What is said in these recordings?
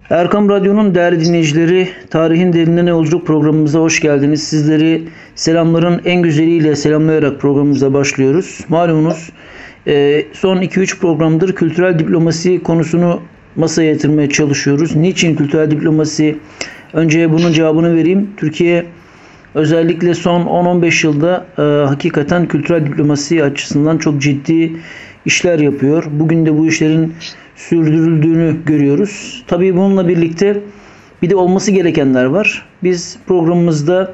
Erkam Radyo'nun değerli dinleyicileri, Tarihin Derinlerine Yolculuk programımıza hoş geldiniz. Sizleri selamların en güzeliyle selamlayarak programımıza başlıyoruz. Malumunuz son 2-3 programdır kültürel diplomasi konusunu masaya yatırmaya çalışıyoruz. Niçin kültürel diplomasi? Önce bunun cevabını vereyim. Türkiye özellikle son 10-15 yılda hakikaten kültürel diplomasi açısından çok ciddi işler yapıyor. Bugün de bu işlerin sürdürüldüğünü görüyoruz. Tabii bununla birlikte bir de olması gerekenler var. Biz programımızda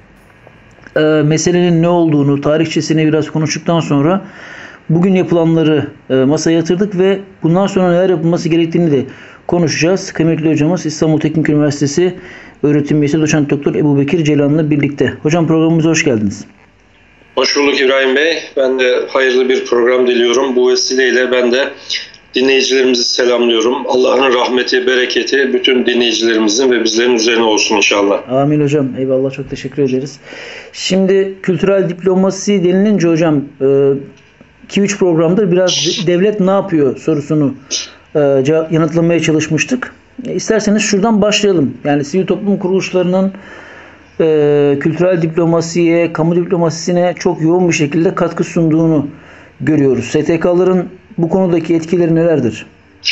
meselenin ne olduğunu, tarihçesini biraz konuştuktan sonra bugün yapılanları masaya yatırdık ve bundan sonra neler yapılması gerektiğini de konuşacağız. Kıymetli hocamız İstanbul Teknik Üniversitesi öğretim üyesi Doçent Doktor Ebubekir Ceylan'la birlikte. Hocam programımıza hoş geldiniz. Hoş bulduk İbrahim Bey. Ben de hayırlı bir program diliyorum. Bu vesileyle ben de dinleyicilerimizi selamlıyorum. Allah'ın rahmeti, bereketi bütün dinleyicilerimizin ve bizlerin üzerine olsun inşallah. Amin hocam. Eyvallah, çok teşekkür ederiz. Şimdi kültürel diplomasi denilince hocam 2-3 programdır biraz devlet ne yapıyor sorusunu yanıtlamaya çalışmıştık. İsterseniz şuradan başlayalım. Yani sivil toplum kuruluşlarının kültürel diplomasiye, kamu diplomasisine çok yoğun bir şekilde katkı sunduğunu görüyoruz. STK'ların bu konudaki etkileri nelerdir?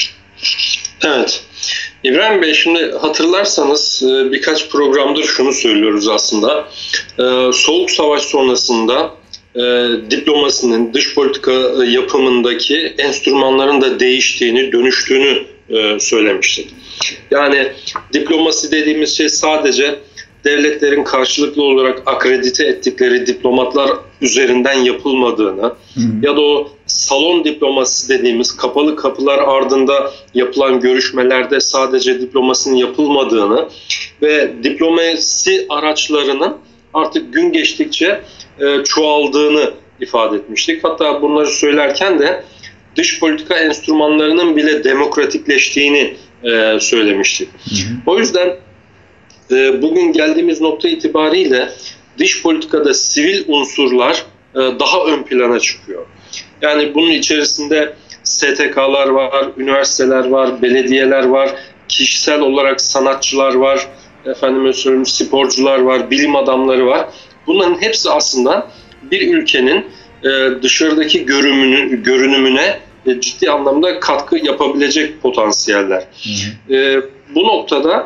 Evet. İbrahim Bey, şimdi hatırlarsanız birkaç programdır şunu söylüyoruz aslında. Soğuk Savaş sonrasında diplomasinin, dış politika yapımındaki enstrümanların da değiştiğini, dönüştüğünü söylemiştik. Yani diplomasi dediğimiz şey sadece devletlerin karşılıklı olarak akredite ettikleri diplomatlar üzerinden yapılmadığını ya da o salon diplomasisi dediğimiz kapalı kapılar ardında yapılan görüşmelerde sadece diplomasinin yapılmadığını ve diplomasi araçlarının artık gün geçtikçe çoğaldığını ifade etmiştik. Hatta bunları söylerken de dış politika enstrümanlarının bile demokratikleştiğini söylemiştik. O yüzden bugün geldiğimiz nokta itibariyle dış politikada sivil unsurlar daha ön plana çıkıyor. Yani bunun içerisinde STK'lar var, üniversiteler var, belediyeler var, kişisel olarak sanatçılar var, efendime söyleyeyim sporcular var, bilim adamları var. Bunların hepsi aslında bir ülkenin dışarıdaki görünümüne ciddi anlamda katkı yapabilecek potansiyeller. Bu noktada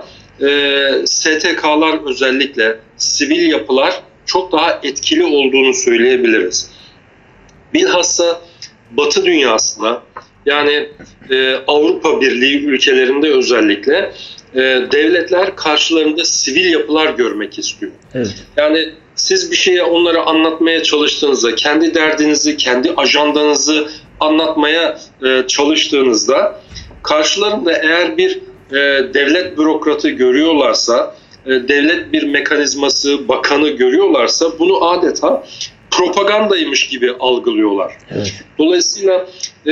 STK'lar özellikle sivil yapılar çok daha etkili olduğunu söyleyebiliriz. Bilhassa Batı dünyasında yani Avrupa Birliği ülkelerinde özellikle devletler karşılarında sivil yapılar görmek istiyor. Evet. Yani siz bir şeye onlara anlatmaya çalıştığınızda, kendi derdinizi, kendi ajandanızı anlatmaya çalıştığınızda karşılarında eğer bir devlet bürokratı görüyorlarsa, devlet bir mekanizması, bakanı görüyorlarsa bunu adeta propagandaymış gibi algılıyorlar. Evet. Dolayısıyla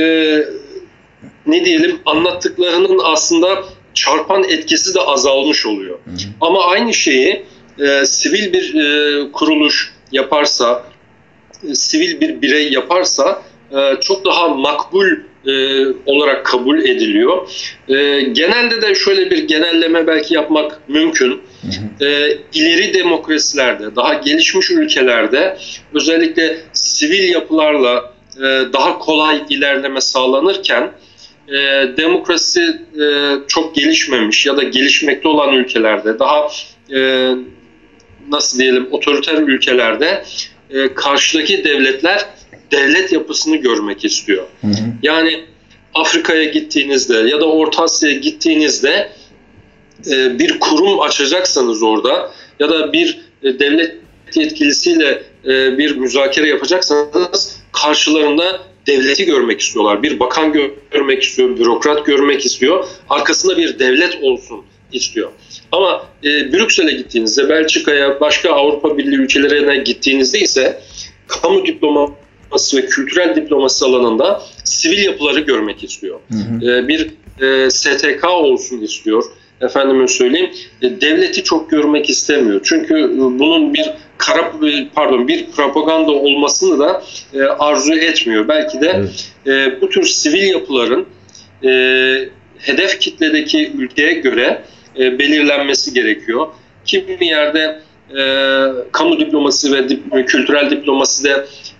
ne diyelim, anlattıklarının aslında çarpan etkisi de azalmış oluyor. Ama aynı şeyi sivil bir kuruluş yaparsa, sivil bir birey yaparsa çok daha makbul olarak kabul ediliyor. Genelde de şöyle bir genelleme belki yapmak mümkün. İleri demokrasilerde, daha gelişmiş ülkelerde özellikle sivil yapılarla daha kolay ilerleme sağlanırken demokrasi çok gelişmemiş ya da gelişmekte olan ülkelerde, daha nasıl diyelim otoriter ülkelerde karşıdaki devletler devlet yapısını görmek istiyor. Yani Afrika'ya gittiğinizde ya da Orta Asya'ya gittiğinizde bir kurum açacaksanız orada ya da bir devlet yetkilisiyle bir müzakere yapacaksanız karşılarında devleti görmek istiyorlar. Bir bakan görmek istiyor, bürokrat görmek istiyor. Arkasında bir devlet olsun istiyor. Ama Brüksel'e gittiğinizde, Belçika'ya, başka Avrupa Birliği ülkelerine gittiğinizde ise kamu diplomasi ve kültürel diplomasi alanında sivil yapıları görmek istiyor. Bir STK olsun istiyor. Efendime söyleyeyim, devleti çok görmek istemiyor. Çünkü bunun bir propaganda olmasını da arzu etmiyor. Belki de bu tür sivil yapıların hedef kitledeki ülkeye göre belirlenmesi gerekiyor. Kimi yerde kamu diplomasisi ve kültürel diplomaside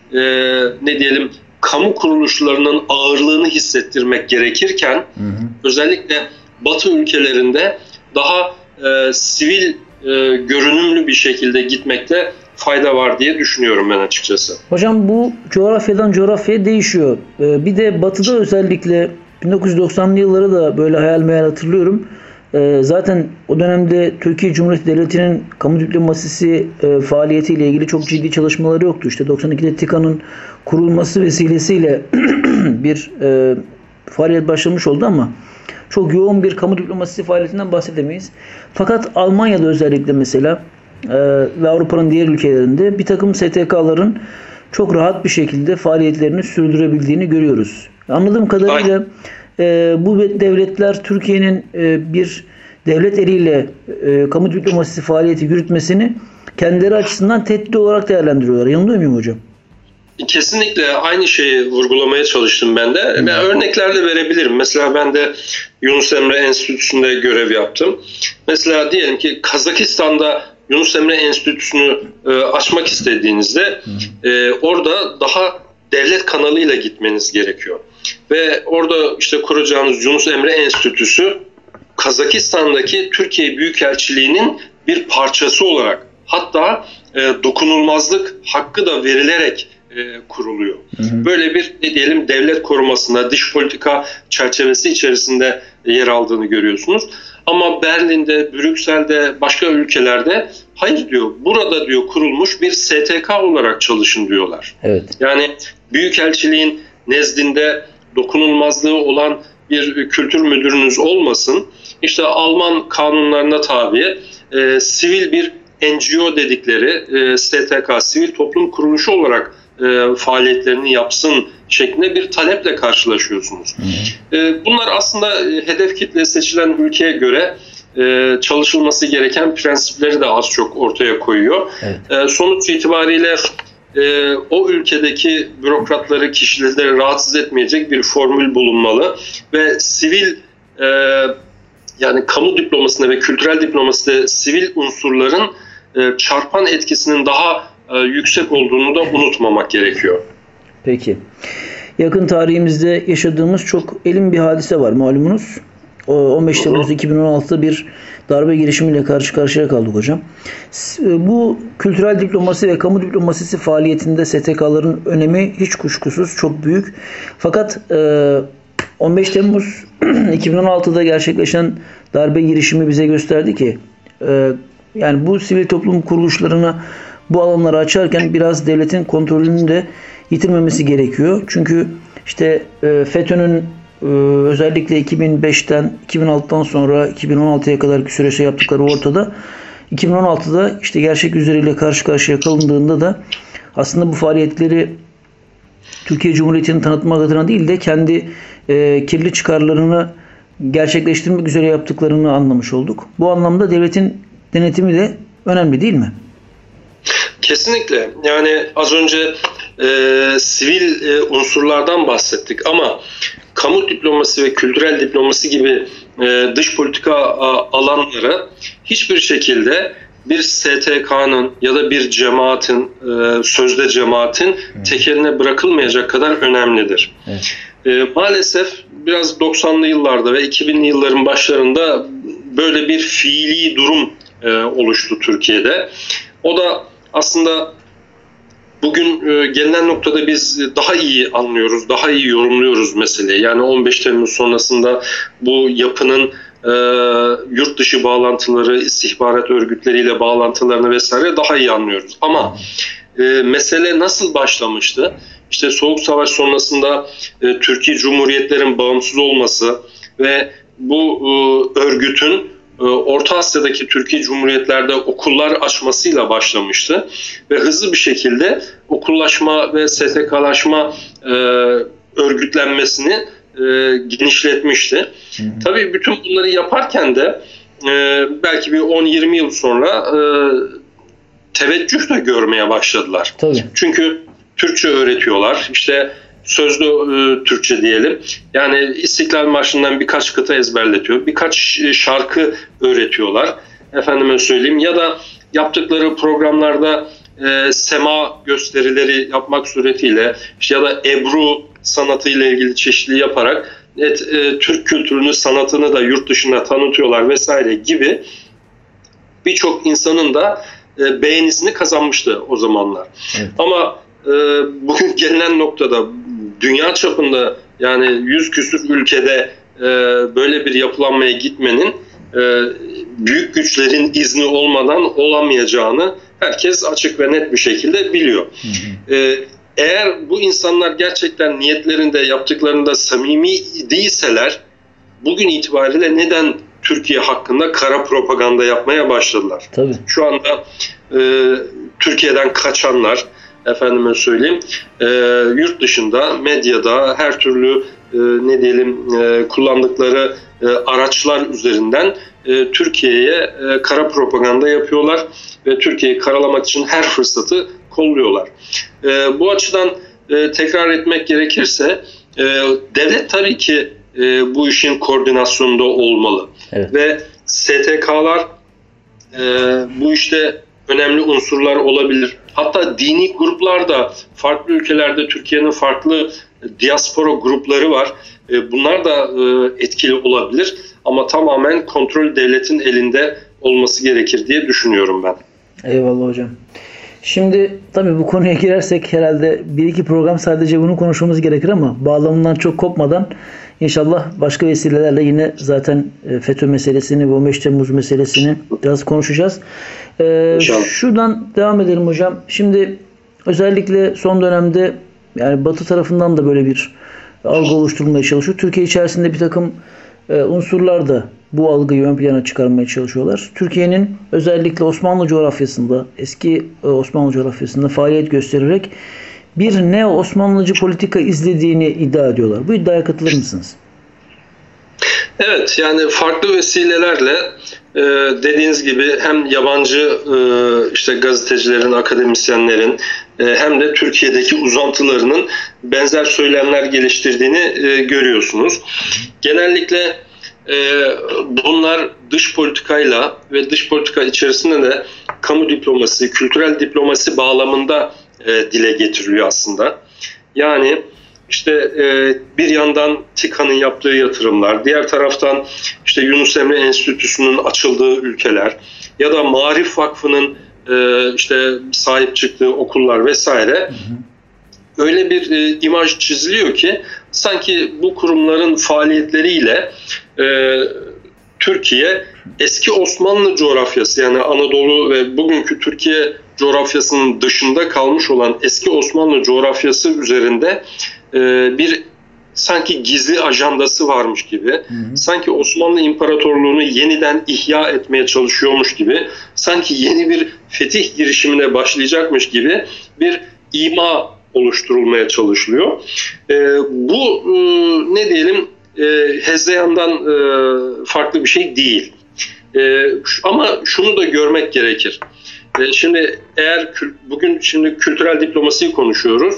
ne diyelim kamu kuruluşlarının ağırlığını hissettirmek gerekirken özellikle Batı ülkelerinde daha sivil görünümlü bir şekilde gitmekte fayda var diye düşünüyorum ben açıkçası. Hocam bu coğrafyadan coğrafyaya değişiyor. Bir de Batı'da özellikle 1990'lı yılları da böyle hayal meyal hatırlıyorum. Zaten o dönemde Türkiye Cumhuriyeti Devleti'nin kamu diplomasisi faaliyetiyle ilgili çok ciddi çalışmaları yoktu. İşte 92'de TİKA'nın kurulması vesilesiyle bir faaliyet başlamış oldu ama çok yoğun bir kamu diplomasisi faaliyetinden bahsedemeyiz. Fakat Almanya'da özellikle mesela ve Avrupa'nın diğer ülkelerinde bir takım STK'ların çok rahat bir şekilde faaliyetlerini sürdürebildiğini görüyoruz. Anladığım kadarıyla bu devletler Türkiye'nin bir devlet eliyle kamu diplomasisi faaliyeti yürütmesini kendileri açısından tehdit olarak değerlendiriyorlar. Yanılıyor muyum hocam? Kesinlikle aynı şeyi vurgulamaya çalıştım ben de. Ben örneklerle verebilirim. Mesela ben de Yunus Emre Enstitüsü'nde görev yaptım. Mesela diyelim ki Kazakistan'da Yunus Emre Enstitüsü'nü açmak istediğinizde orada daha devlet kanalıyla gitmeniz gerekiyor. Ve orada işte kuracağınız Yunus Emre Enstitüsü Kazakistan'daki Türkiye Büyükelçiliği'nin bir parçası olarak hatta dokunulmazlık hakkı da verilerek kuruluyor. Böyle bir ne diyelim devlet korumasında dış politika çerçevesi içerisinde yer aldığını görüyorsunuz. Ama Berlin'de, Brüksel'de, başka ülkelerde hayır diyor. Burada diyor kurulmuş bir STK olarak çalışın diyorlar. Evet. Yani büyükelçiliğin nezdinde dokunulmazlığı olan bir kültür müdürünüz olmasın. İşte Alman kanunlarına tabi sivil bir NGO dedikleri STK, sivil toplum kuruluşu olarak faaliyetlerini yapsın şeklinde bir taleple karşılaşıyorsunuz. Bunlar aslında hedef kitle seçilen ülkeye göre çalışılması gereken prensipleri de az çok ortaya koyuyor. Evet. Sonuç itibariyle o ülkedeki bürokratları, kişileri rahatsız etmeyecek bir formül bulunmalı ve sivil yani kamu diplomasında ve kültürel diplomaside sivil unsurların çarpan etkisinin daha yüksek olduğunu da unutmamak gerekiyor. Peki. Yakın tarihimizde yaşadığımız çok elin bir hadise var malumunuz. 15 Temmuz 2016'da bir darbe girişimiyle karşı karşıya kaldık hocam. Bu kültürel diplomasi ve kamu diplomasisi faaliyetinde STK'ların önemi hiç kuşkusuz çok büyük. Fakat 15 Temmuz 2016'da gerçekleşen darbe girişimi bize gösterdi ki yani bu sivil toplum kuruluşlarına bu alanları açarken biraz devletin kontrolünü de yitirmemesi gerekiyor. Çünkü işte FETÖ'nün özellikle 2005'ten 2006'dan sonra 2016'ya kadar süreçte yaptıkları ortada. 2016'da işte gerçek yüzleriyle karşı karşıya kalındığında da aslında bu faaliyetleri Türkiye Cumhuriyeti'ni tanıtmak adına değil de kendi kirli çıkarlarını gerçekleştirmek üzere yaptıklarını anlamış olduk. Bu anlamda devletin denetimi de önemli değil mi? Kesinlikle. Yani az önce sivil unsurlardan bahsettik ama kamu diplomasi ve kültürel diplomasi gibi dış politika alanları hiçbir şekilde bir STK'nın ya da bir cemaatin, sözde cemaatin tekeline bırakılmayacak kadar önemlidir. Evet. Maalesef biraz 90'lı yıllarda ve 2000'li yılların başlarında böyle bir fiili durum oluştu Türkiye'de. O da aslında bugün gelinen noktada biz daha iyi anlıyoruz, daha iyi yorumluyoruz meseleyi. Yani 15 Temmuz sonrasında bu yapının yurt dışı bağlantıları, istihbarat örgütleriyle bağlantılarını vesaire daha iyi anlıyoruz. Ama mesele nasıl başlamıştı? İşte Soğuk Savaş sonrasında Türkiye Cumhuriyetlerin bağımsız olması ve bu örgütün Orta Asya'daki Türkiye Cumhuriyetlerde okullar açmasıyla başlamıştı ve hızlı bir şekilde okullaşma ve STK'laşma örgütlenmesini genişletmişti. Tabii bütün bunları yaparken de belki bir 10-20 yıl sonra teveccüh de görmeye başladılar. Tabii. Çünkü Türkçe öğretiyorlar. İşte sözlü Türkçe diyelim. Yani İstiklal Marşı'ndan birkaç kıta ezberletiyor. Birkaç şarkı öğretiyorlar. Efendime söyleyeyim. Ya da yaptıkları programlarda sema gösterileri yapmak suretiyle ya da Ebru sanatıyla ilgili çeşitli yaparak Türk kültürünü, sanatını da yurt dışına tanıtıyorlar vesaire gibi birçok insanın da beğenisini kazanmıştı o zamanlar. Evet. Ama bugün gelinen noktada dünya çapında yani 100 küsur ülkede böyle bir yapılanmaya gitmenin büyük güçlerin izni olmadan olamayacağını herkes açık ve net bir şekilde biliyor. Hı hı. Eğer bu insanlar gerçekten niyetlerinde, yaptıklarında samimi değilseler bugün itibariyle neden Türkiye hakkında kara propaganda yapmaya başladılar? Tabii. Şu anda Türkiye'den kaçanlar, efendime söyleyeyim, yurt dışında, medyada her türlü kullandıkları araçlar üzerinden Türkiye'ye kara propaganda yapıyorlar ve Türkiye'yi karalamak için her fırsatı kolluyorlar. Bu açıdan tekrar etmek gerekirse devlet tabii ki bu işin koordinasyonunda olmalı. Evet. Ve STK'lar bu işte önemli unsurlar olabilir. Hatta dini gruplar da farklı ülkelerde Türkiye'nin farklı diaspora grupları var. Bunlar da etkili olabilir ama tamamen kontrol devletin elinde olması gerekir diye düşünüyorum ben. Eyvallah hocam. Şimdi tabii bu konuya girersek herhalde bir iki program sadece bunu konuşmamız gerekir ama bağlamından çok kopmadan inşallah başka vesilelerle yine zaten FETÖ meselesini ve 15 Temmuz meselesini biraz konuşacağız. Şuradan devam edelim hocam. Şimdi özellikle son dönemde yani Batı tarafından da böyle bir algı oluşturulmaya çalışıyor. Türkiye içerisinde bir takım unsurlar da bu algıyı ön plana çıkarmaya çalışıyorlar. Türkiye'nin özellikle Osmanlı coğrafyasında, eski Osmanlı coğrafyasında faaliyet göstererek bir neo-Osmanlıcı politika izlediğini iddia ediyorlar. Bu iddiaya katılır mısınız? Evet, yani farklı vesilelerle dediğiniz gibi hem yabancı işte gazetecilerin, akademisyenlerin hem de Türkiye'deki uzantılarının benzer söylemler geliştirdiğini görüyorsunuz. Genellikle bunlar dış politikayla ve dış politika içerisinde de kamu diplomasi, kültürel diplomasi bağlamında dile getiriliyor aslında. Yani işte bir yandan TİKA'nın yaptığı yatırımlar, diğer taraftan işte Yunus Emre Enstitüsü'nün açıldığı ülkeler ya da Maarif Vakfı'nın işte sahip çıktığı okullar vesaire, öyle bir imaj çiziliyor ki sanki bu kurumların faaliyetleriyle Türkiye eski Osmanlı coğrafyası, yani Anadolu ve bugünkü Türkiye coğrafyasının dışında kalmış olan eski Osmanlı coğrafyası üzerinde bir sanki gizli ajandası varmış gibi, sanki Osmanlı İmparatorluğu'nu yeniden ihya etmeye çalışıyormuş gibi, sanki yeni bir fetih girişimine başlayacakmış gibi bir ima oluşturulmaya çalışılıyor. Bu ne diyelim, Hezyan'dan farklı bir şey değil. Ama şunu da görmek gerekir. Şimdi eğer bugün kültürel diplomasiyi konuşuyoruz.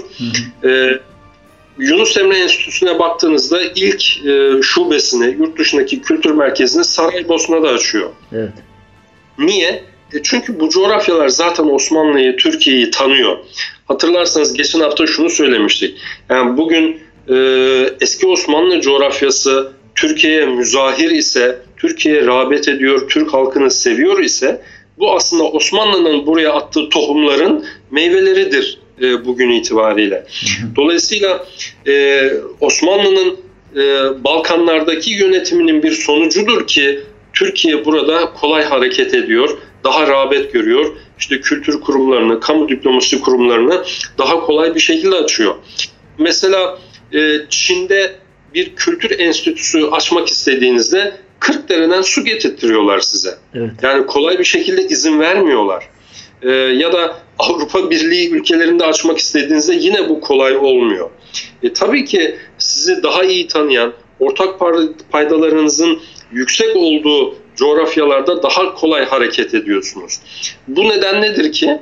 Yunus Emre Enstitüsü'ne baktığınızda ilk şubesini, yurt dışındaki kültür merkezini Saraybosna'da açıyor. Evet. Niye? Çünkü bu coğrafyalar zaten Osmanlı'yı, Türkiye'yi tanıyor. Hatırlarsanız geçen hafta şunu söylemiştik. Yani bugün eski Osmanlı coğrafyası Türkiye'ye müzahir ise, Türkiye'ye rağbet ediyor, Türk halkını seviyor ise bu aslında Osmanlı'nın buraya attığı tohumların meyveleridir bugün itibariyle. Dolayısıyla Osmanlı'nın Balkanlardaki yönetiminin bir sonucudur ki Türkiye burada kolay hareket ediyor, daha rağbet görüyor. İşte kültür kurumlarını, kamu diplomasi kurumlarını daha kolay bir şekilde açıyor. Mesela Çin'de bir kültür enstitüsü açmak istediğinizde 40 dereden su getirtiyorlar size. Evet. Yani kolay bir şekilde izin vermiyorlar. Ya da Avrupa Birliği ülkelerinde açmak istediğinizde yine bu kolay olmuyor. Tabii ki sizi daha iyi tanıyan, ortak paydalarınızın yüksek olduğu coğrafyalarda daha kolay hareket ediyorsunuz. Bu neden nedir ki?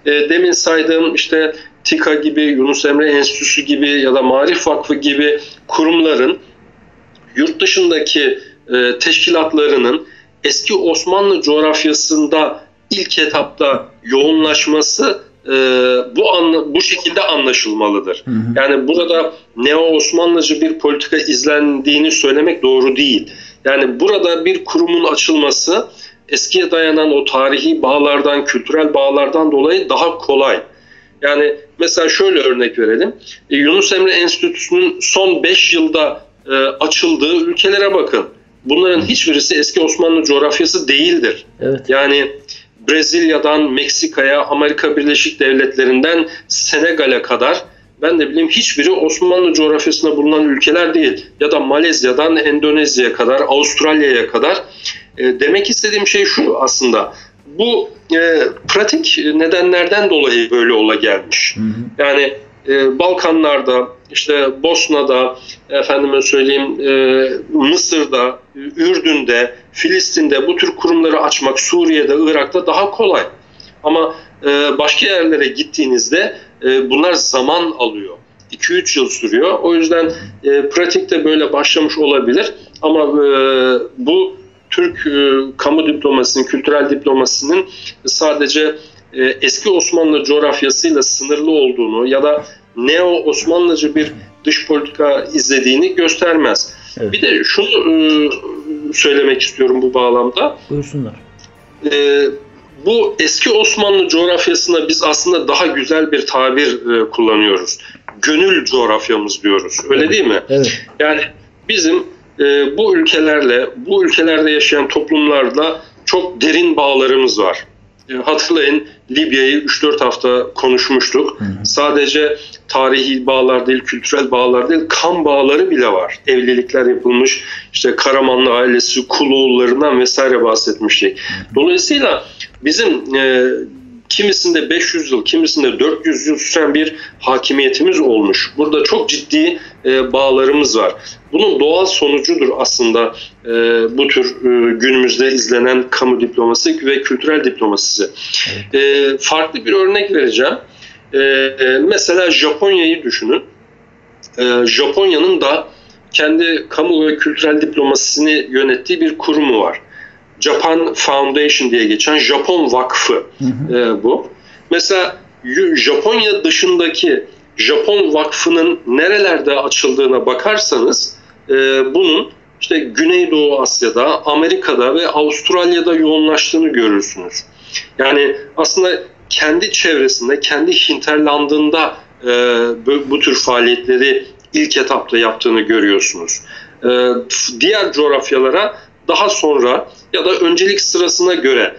demin saydığım işte TİKA gibi, Yunus Emre Enstitüsü gibi ya da Maarif Vakfı gibi kurumların yurt dışındaki teşkilatlarının eski Osmanlı coğrafyasında ilk etapta yoğunlaşması bu şekilde anlaşılmalıdır. Yani burada neo-Osmanlıcı bir politika izlendiğini söylemek doğru değil. Yani burada bir kurumun açılması eskiye dayanan o tarihi bağlardan, kültürel bağlardan dolayı daha kolay. Yani mesela şöyle örnek verelim. Yunus Emre Enstitüsü'nün son 5 yılda açıldığı ülkelere bakın. Bunların hiçbirisi eski Osmanlı coğrafyası değildir. Evet. Yani Brezilya'dan Meksika'ya, Amerika Birleşik Devletleri'nden Senegal'e kadar ben de bileyim hiçbiri Osmanlı coğrafyasında bulunan ülkeler değil. Ya da Malezya'dan Endonezya'ya kadar, Avustralya'ya kadar. Demek istediğim şey şu aslında. Bu pratik nedenlerden dolayı böyle ola gelmiş. Yani Balkanlarda, işte Bosna'da, efendime söyleyeyim Mısır'da, Ürdün'de, Filistin'de bu tür kurumları açmak Suriye'de, Irak'ta daha kolay. Ama başka yerlere gittiğinizde bunlar zaman alıyor. 2-3 yıl sürüyor. O yüzden pratikte böyle başlamış olabilir. Ama bu Türk kamu diplomasisinin, kültürel diplomasisinin sadece eski Osmanlı coğrafyasıyla sınırlı olduğunu ya da neo-Osmanlıcı bir dış politika izlediğini göstermez. Evet. Bir de şunu söylemek istiyorum bu bağlamda. Buyursunlar. Bu eski Osmanlı coğrafyasına biz aslında daha güzel bir tabir kullanıyoruz. Gönül coğrafyamız diyoruz. Öyle evet. Değil mi? Evet. Yani bizim bu ülkelerle, bu ülkelerde yaşayan toplumlarla çok derin bağlarımız var. Hatırlayın, Libya'yı 3-4 hafta konuşmuştuk. Sadece tarihi bağlar değil, kültürel bağlar değil, kan bağları bile var. Evlilikler yapılmış, işte Karamanlı ailesi, Kuloğullarından vesaire bahsetmiştik. Dolayısıyla bizim kimisinde 500 yıl, kimisinde 400 yıl süren bir hakimiyetimiz olmuş. Burada çok ciddi bağlarımız var. Bunun doğal sonucudur aslında bu tür günümüzde izlenen kamu diplomasisi ve kültürel diplomasisi. Farklı bir örnek vereceğim. Mesela Japonya'yı düşünün. Japonya'nın da kendi kamu ve kültürel diplomasisini yönettiği bir kurumu var. Japan Foundation diye geçen Japon Vakfı bu. Mesela Japonya dışındaki Japon Vakfı'nın nerelerde açıldığına bakarsanız bunun işte Güneydoğu Asya'da, Amerika'da ve Avustralya'da yoğunlaştığını görürsünüz. Yani aslında kendi çevresinde, kendi hinterlandında bu tür faaliyetleri ilk etapta yaptığını görüyorsunuz. Diğer coğrafyalara daha sonra ya da öncelik sırasına göre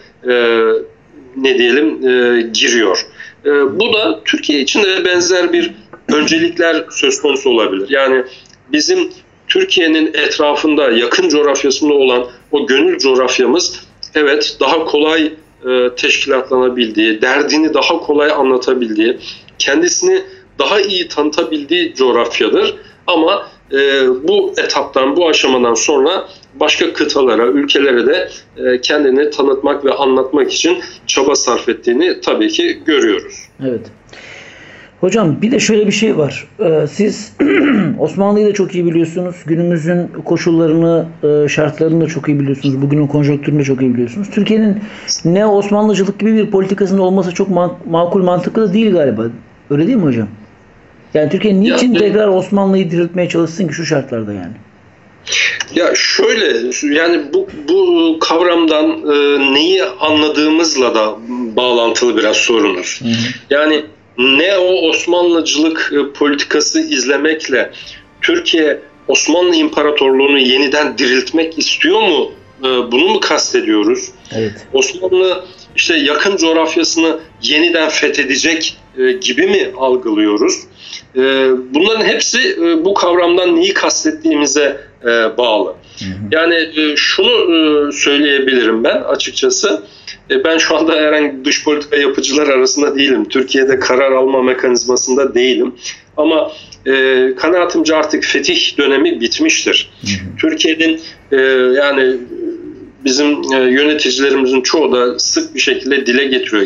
giriyor. Bu da Türkiye için de benzer bir öncelikler söz konusu olabilir. Yani bizim Türkiye'nin etrafında, yakın coğrafyasında olan o gönül coğrafyamız evet daha kolay teşkilatlanabildiği, derdini daha kolay anlatabildiği, kendisini daha iyi tanıtabildiği coğrafyadır. Ama bu etaptan, bu aşamadan sonra başka kıtalara, ülkelere de kendini tanıtmak ve anlatmak için çaba sarf ettiğini tabii ki görüyoruz. Evet. Hocam bir de şöyle bir şey var. Siz Osmanlı'yı da çok iyi biliyorsunuz. Günümüzün koşullarını, şartlarını da çok iyi biliyorsunuz. Bugünün konjonktürünü de çok iyi biliyorsunuz. Türkiye'nin ne Osmanlıcılık gibi bir politikasının olması çok makul, mantıklı da değil galiba. Öyle değil mi hocam? Yani Türkiye niçin tekrar Osmanlı'yı diriltmeye çalışsın ki şu şartlarda yani? Ya şöyle, yani bu kavramdan neyi anladığımızla da bağlantılı biraz sorunuz. Yani neo-Osmanlıcılık politikası izlemekle Türkiye Osmanlı İmparatorluğu'nu yeniden diriltmek istiyor mu? Bunu mu kastediyoruz? Evet. Osmanlı işte yakın coğrafyasını yeniden fethedecek gibi mi algılıyoruz? Bunların hepsi bu kavramdan neyi kastettiğimize bağlı. Yani şunu söyleyebilirim ben açıkçası. Ben şu anda herhangi dış politika yapıcılar arasında değilim. Türkiye'de karar alma mekanizmasında değilim. Ama kanaatimce artık fetih dönemi bitmiştir. Türkiye'nin yani bizim yöneticilerimizin çoğu da sık bir şekilde dile getiriyor ki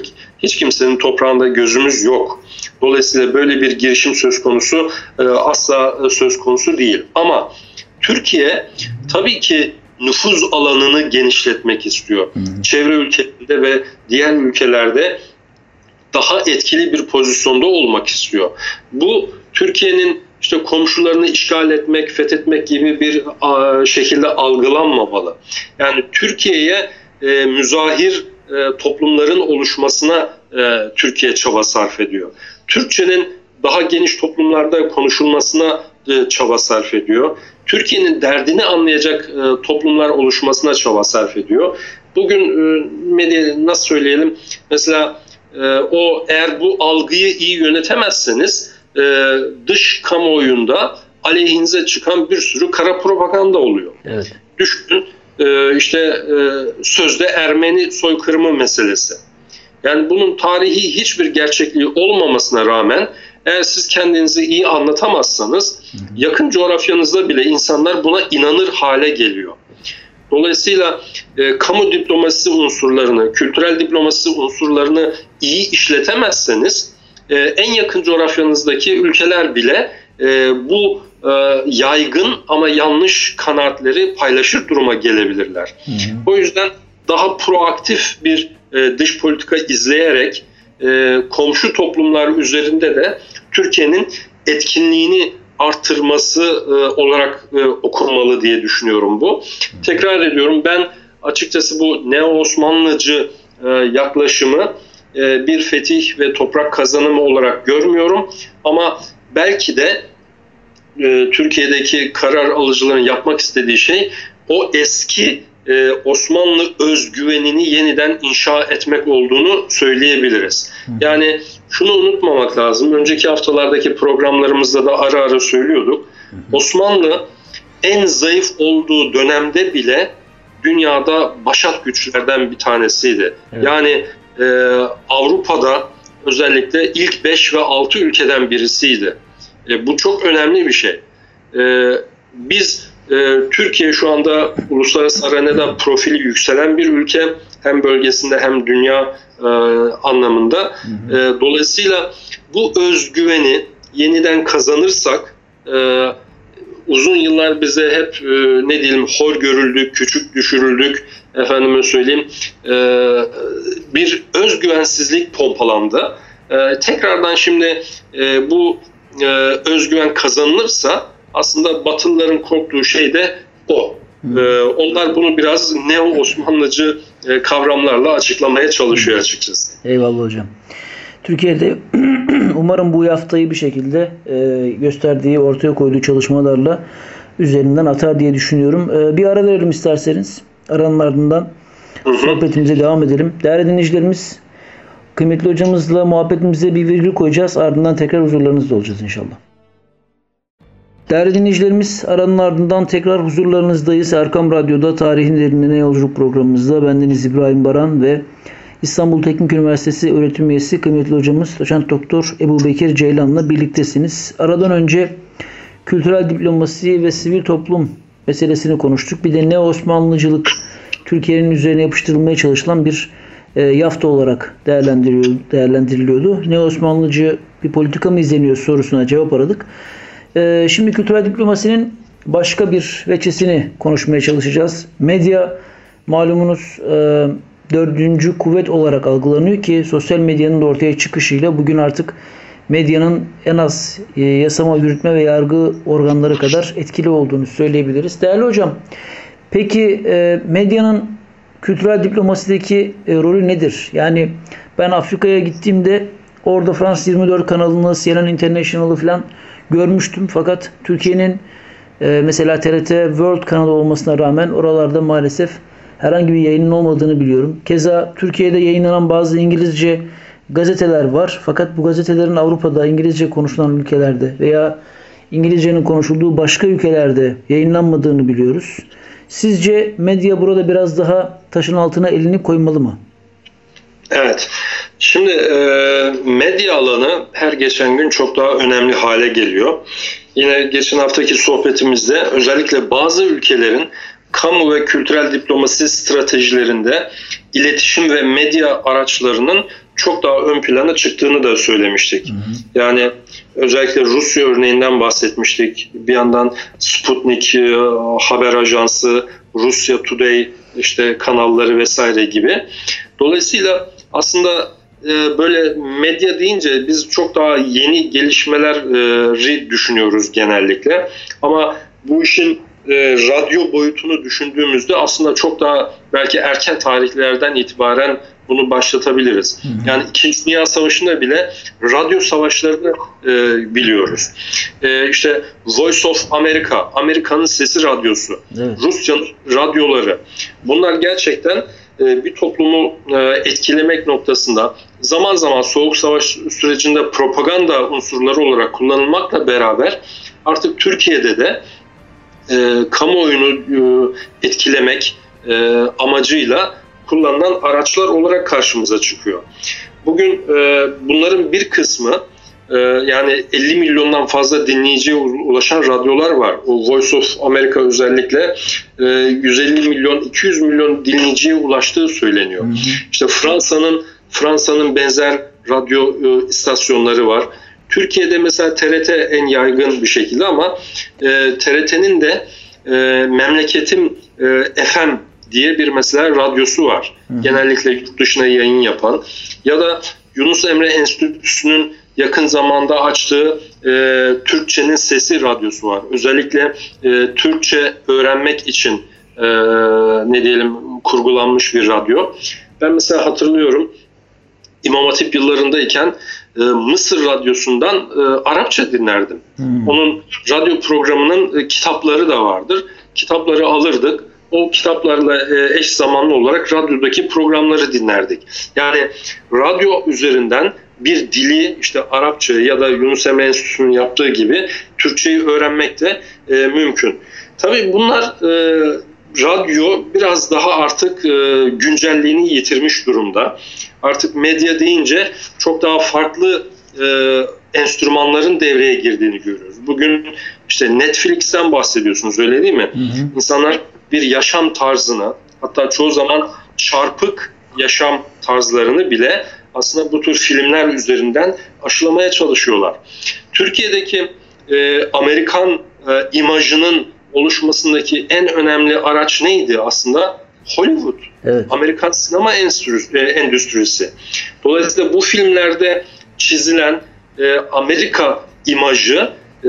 hiç kimsenin toprağında gözümüz yok. Dolayısıyla böyle bir girişim söz konusu asla söz konusu değil. Ama Türkiye tabii ki nüfuz alanını genişletmek istiyor. Çevre ülkelerinde ve diğer ülkelerde daha etkili bir pozisyonda olmak istiyor. Bu Türkiye'nin işte komşularını işgal etmek, fethetmek gibi bir şekilde algılanmamalı. Yani Türkiye'ye müzahir toplumların oluşmasına Türkiye çaba sarf ediyor. Türkçenin daha geniş toplumlarda konuşulmasına çaba sarf ediyor. Türkiye'nin derdini anlayacak toplumlar oluşmasına çaba sarf ediyor. Bugün medya nasıl söyleyelim? Mesela eğer bu algıyı iyi yönetemezseniz dış kamuoyunda aleyhinize çıkan bir sürü kara propaganda oluyor. Evet. Düşünün sözde Ermeni soykırımı meselesi. Yani bunun tarihi hiçbir gerçekliği olmamasına rağmen eğer siz kendinizi iyi anlatamazsanız yakın coğrafyanızda bile insanlar buna inanır hale geliyor. Dolayısıyla kamu diplomasisi unsurlarını, kültürel diplomasisi unsurlarını iyi işletemezseniz en yakın coğrafyanızdaki ülkeler bile bu yaygın ama yanlış kanaatleri paylaşır duruma gelebilirler. O yüzden daha proaktif bir dış politika izleyerek komşu toplumlar üzerinde de Türkiye'nin etkinliğini artırması olarak okunmalı diye düşünüyorum bu. Tekrar ediyorum, ben açıkçası bu Neo-Osmanlıcı yaklaşımı bir fetih ve toprak kazanımı olarak görmüyorum. Ama belki de Türkiye'deki karar alıcıların yapmak istediği şey o eski Osmanlı özgüvenini yeniden inşa etmek olduğunu söyleyebiliriz. Yani şunu unutmamak lazım. Önceki haftalardaki programlarımızda da ara ara söylüyorduk. Osmanlı en zayıf olduğu dönemde bile dünyada başat güçlerden bir tanesiydi. Evet. Yani Avrupa'da özellikle ilk 5 ve 6 ülkeden birisiydi. Bu çok önemli bir şey. Türkiye şu anda uluslararası arenada profili yükselen bir ülke. Hem bölgesinde hem dünya anlamında. Dolayısıyla bu özgüveni yeniden kazanırsak uzun yıllar bize hep hor görüldük, küçük düşürüldük, efendime söyleyeyim, bir özgüvensizlik pompalandı. Tekrardan şimdi bu özgüven kazanılırsa aslında Batılıların korktuğu şey de o. Onlar bunu biraz Neo-Osmanlıcı kavramlarla açıklamaya çalışıyor açıkçası. Eyvallah hocam. Türkiye'de umarım bu yaftayı bir şekilde gösterdiği, ortaya koyduğu çalışmalarla üzerinden atar diye düşünüyorum. Bir ara verelim isterseniz. Aranın ardından sohbetimize devam edelim. Değerli dinleyicilerimiz, kıymetli hocamızla muhabbetimize bir virgül koyacağız. Ardından tekrar huzurlarınızda olacağız inşallah. Değerli dinleyicilerimiz, aranın ardından tekrar huzurlarınızdayız. Erkam Radyo'da Tarihin Derinliğine Yolculuk programımızda bendeniz İbrahim Baran ve İstanbul Teknik Üniversitesi öğretim üyesi kıymetli hocamız Doçent Doktor Ebubekir Ceylan'la birliktesiniz. Aradan önce kültürel diplomasi ve sivil toplum meselesini konuştuk. Bir de Neo-Osmanlıcılık Türkiye'nin üzerine yapıştırılmaya çalışılan bir yafta olarak değerlendiriliyordu. Neo-Osmanlıcı bir politika mı izleniyor sorusuna cevap aradık. Şimdi kültürel diplomasinin başka bir veçesini konuşmaya çalışacağız. Medya malumunuz dördüncü kuvvet olarak algılanıyor ki sosyal medyanın da ortaya çıkışıyla bugün artık medyanın en az yasama, yürütme ve yargı organları kadar etkili olduğunu söyleyebiliriz. Değerli hocam, peki medyanın kültürel diplomasideki rolü nedir? Yani ben Afrika'ya gittiğimde orada France 24 kanalını, CNN International'ı falan görmüştüm. Fakat Türkiye'nin mesela TRT World kanalı olmasına rağmen oralarda maalesef herhangi bir yayının olmadığını biliyorum. Keza Türkiye'de yayınlanan bazı İngilizce gazeteler var. Fakat bu gazetelerin Avrupa'da İngilizce konuşulan ülkelerde veya İngilizcenin konuşulduğu başka ülkelerde yayınlanmadığını biliyoruz. Sizce medya burada biraz daha taşın altına elini koymalı mı? Evet. Şimdi medya alanı her geçen gün çok daha önemli hale geliyor. Yine geçen haftaki sohbetimizde özellikle bazı ülkelerin kamu ve kültürel diplomasi stratejilerinde iletişim ve medya araçlarının çok daha ön plana çıktığını da söylemiştik. Hı hı. Yani özellikle Rusya örneğinden bahsetmiştik. Bir yandan Sputnik haber ajansı, Russia Today işte kanalları vesaire gibi. Dolayısıyla aslında böyle medya deyince biz çok daha yeni gelişmeleri düşünüyoruz genellikle. Ama bu işin radyo boyutunu düşündüğümüzde aslında çok daha belki erken tarihlerden itibaren bunu başlatabiliriz. Yani İkinci Dünya Savaşı'nda bile radyo savaşlarını biliyoruz. İşte Voice of America, Amerika'nın Sesi Radyosu, evet. Rusya'nın radyoları. Bunlar gerçekten bir toplumu etkilemek noktasında zaman zaman Soğuk Savaş sürecinde propaganda unsurları olarak kullanılmakla beraber artık Türkiye'de de kamuoyunu etkilemek amacıyla kullanılan araçlar olarak karşımıza çıkıyor. Bugün bunların bir kısmı yani 50 milyondan fazla dinleyiciye ulaşan radyolar var. O Voice of America özellikle 150 milyon, 200 milyon dinleyiciye ulaştığı söyleniyor. Hı hı. İşte Fransa'nın benzer radyo istasyonları var. Türkiye'de mesela TRT en yaygın bir şekilde ama TRT'nin de Memleketim FM diye bir mesela radyosu var. Hı. Genellikle yurt dışına yayın yapan. Ya da Yunus Emre Enstitüsü'nün yakın zamanda açtığı Türkçenin Sesi radyosu var. Özellikle Türkçe öğrenmek için kurgulanmış bir radyo. Ben mesela hatırlıyorum İmam Hatip yıllarındayken Mısır radyosundan Arapça dinlerdim. Onun radyo programının kitapları da vardır. Kitapları alırdık. O kitaplarla eş zamanlı olarak radyodaki programları dinlerdik. Yani radyo üzerinden bir dili işte Arapça ya da Yunus Emre Enstitüsü'nün yaptığı gibi Türkçeyi öğrenmek de mümkün. Tabii bunlar radyo biraz daha artık güncelliğini yitirmiş durumda. Artık medya deyince çok daha farklı enstrümanların devreye girdiğini görüyoruz. Bugün işte Netflix'ten bahsediyorsunuz, öyle değil mi? Hı hı. İnsanlar bir yaşam tarzını, hatta çoğu zaman çarpık yaşam tarzlarını bile aslında bu tür filmler üzerinden aşılamaya çalışıyorlar. Türkiye'deki Amerikan imajının oluşmasındaki en önemli araç neydi aslında? Hollywood. Evet. Amerikan sinema endüstrisi. Dolayısıyla bu filmlerde çizilen Amerika imajı